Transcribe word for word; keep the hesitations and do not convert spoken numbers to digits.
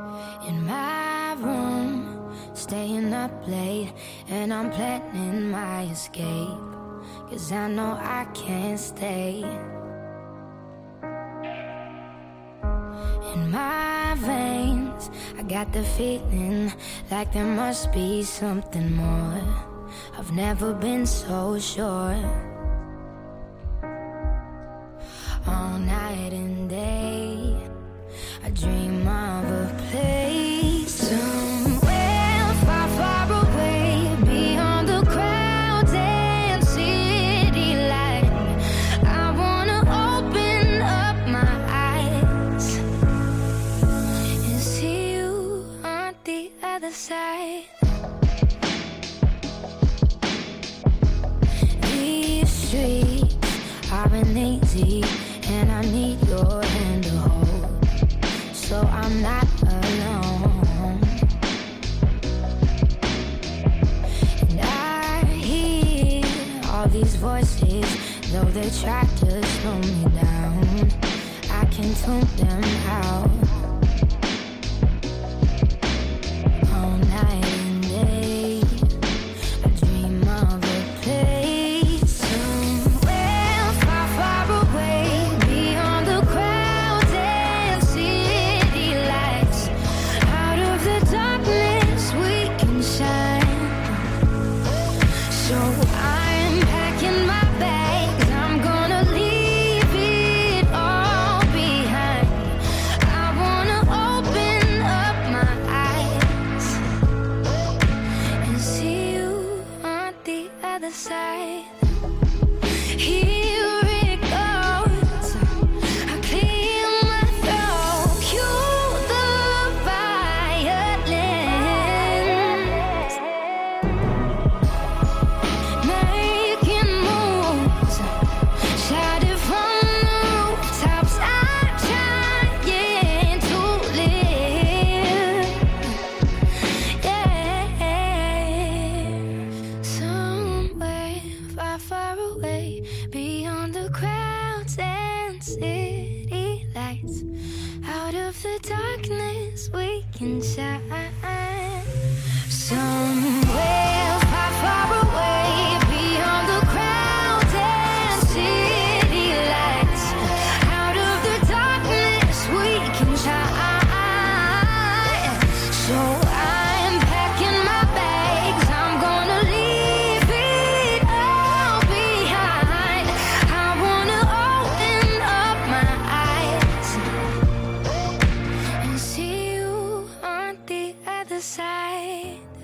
In my room, staying up late, and I'm planning my escape, 'cause I know I can't stay. In my veins, I got the feeling like there must be something more. I've never been so sure. All night and day, I dream of a place somewhere far, far away, beyond the crowds and city lights. I wanna open up my eyes and see you on the other side. These streets aren't easy, and I need your hand to hold, so I'm not alone. And I hear all these voices, though they try to slow me down, I can tune them out. All night and day, I dream of a place somewhere far, far away, beyond the crowds and city lights. Out of the darkness we can shine. So I'm packing my bags, I'm gonna leave it all behind. I wanna open up my eyes and see you on the other side. Here it goes, I clear my throat, cue the violins, making moves, shout it from the rooftops. I'm trying to live, yeah. Somewhere far, far away, beyond the crowds and city lights. Out of the darkness we can shine. Somewhere far, far away, beyond the crowds and city lights. Out of the darkness we can shine. So I'm packing my bags, I'm gonna leave it all behind. I wanna open up my eyes and see you on the other side.